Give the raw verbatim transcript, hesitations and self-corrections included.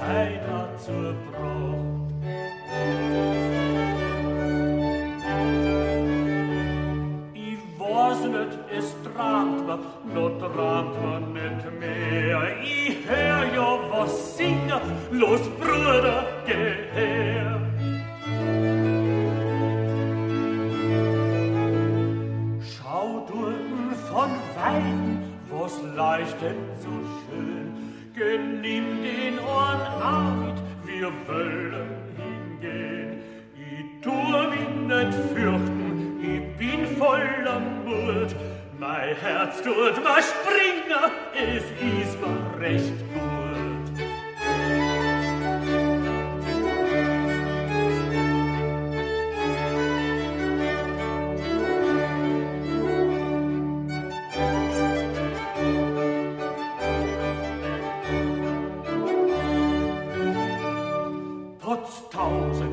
keiner zur Brauch. Ich weiß nicht, es tramt mir, no tramt mir nicht mehr. Ich hör ja was singen, los Bruder, geh her. Schau durten von Weiden, was leuchtet so schön. Genimm den Ohren Arbeit, wir wollen hingehen. Ich tu mich nicht fürchten, ich bin voller Mut. Mein Herz tut mir springen, es ist mir recht gut. Potztausend